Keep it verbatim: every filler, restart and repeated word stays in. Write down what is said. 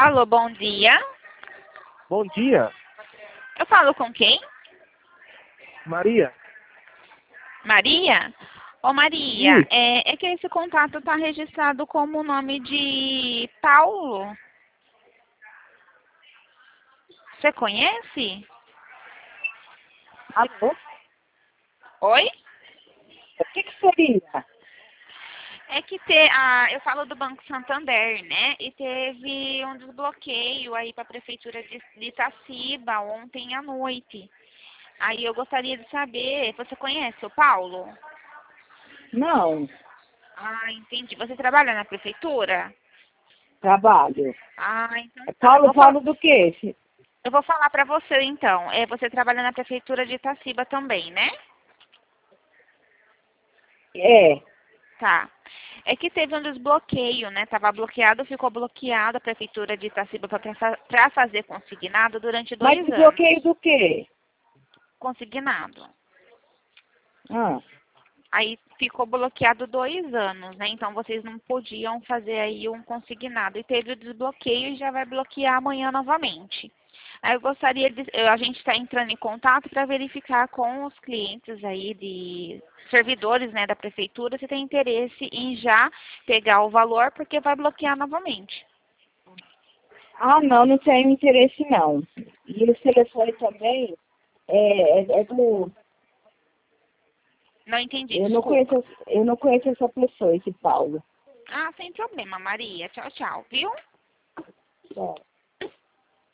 Alô, bom dia. Bom dia, Eu falo com quem? Maria. Maria? Ô Maria, Sim. é, é que esse contato está registrado como o nome de Paulo. Você conhece? Alô? Oi? O que, que seria? É que te, ah, eu falo do Banco Santander, né? E teve um desbloqueio aí para a Prefeitura de, de Itaciba ontem à noite. Aí eu gostaria de saber, você conhece o Paulo? Não, Ah, entendi. Você trabalha na Prefeitura? trabalho. Ah, então É tá. Eu Paulo, vou, fa- Paulo do quê? Se- eu vou falar para você então. É, você trabalha na Prefeitura de Itaciba também, né? É, Tá. É que teve um desbloqueio, né? Tava bloqueado, ficou bloqueado a Prefeitura de Itaciba para fazer consignado durante mas dois anos. desbloqueio do quê? Consignado. Ah, Aí ficou bloqueado dois anos, né? Então vocês não podiam fazer aí um consignado. E teve o desbloqueio e já vai bloquear amanhã novamente. Aí eu gostaria de. eu- A gente está entrando em contato para verificar com os clientes aí de servidores, né, da prefeitura se tem interesse em já pegar o valor, porque vai bloquear novamente. ah, não, não tenho interesse não. E o telefone também é, é, é do... Não entendi, Eu não conheço, desculpa. eu não conheço essa pessoa, esse Paulo. Ah, sem problema, Maria. Tchau, tchau, viu? É.